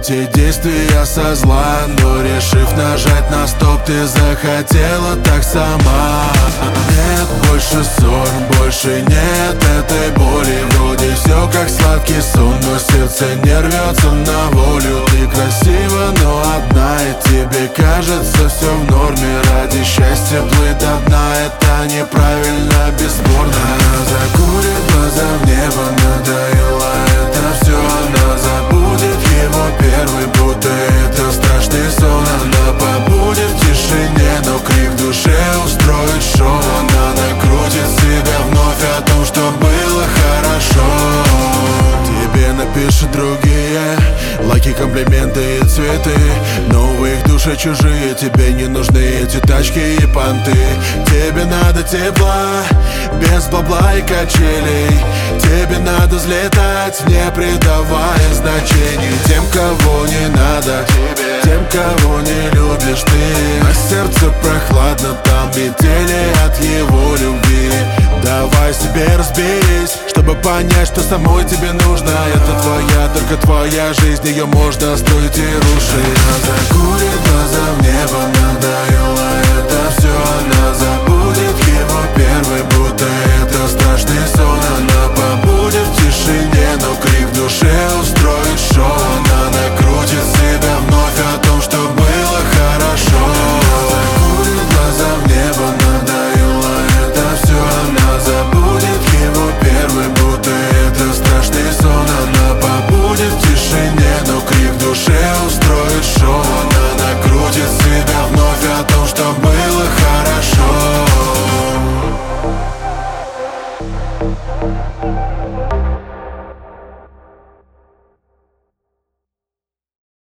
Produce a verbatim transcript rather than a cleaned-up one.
эти действия со зла, но решив нажать на стоп, ты захотела так сама. Нет больше ссор, больше нет этой боли. Вроде все как сладкий сон, но сердце не рвется на волю. Ты красива, но одна, и тебе кажется все в норме. Ради счастья плыть до дна, это неправильно, бесспорно. Она закурит глаза в небо, надоело это все. Она забудет его первый, будто это страшный сон. Она побудет в тишине, но крик в душе устроит шоу. Она накрутит себя вновь о том, что было хорошо. Тебе напишут другие лайки, комплименты и цветы, но в их душе чужие. Тебе не нужны эти тачки и понты. Тебе надо тепла, без бабла и качелей. Тебе надо взлетать, не придавая значений тем, кого не надо, тем, кого не любишь ты. На сердце прохладно, там метели от его любви. Давай себе разберись, чтобы понять, что самой тебе нужно. Это твоя, только твоя жизнь, ее можно строить и рушить. Она закурит глаза в небо, надоело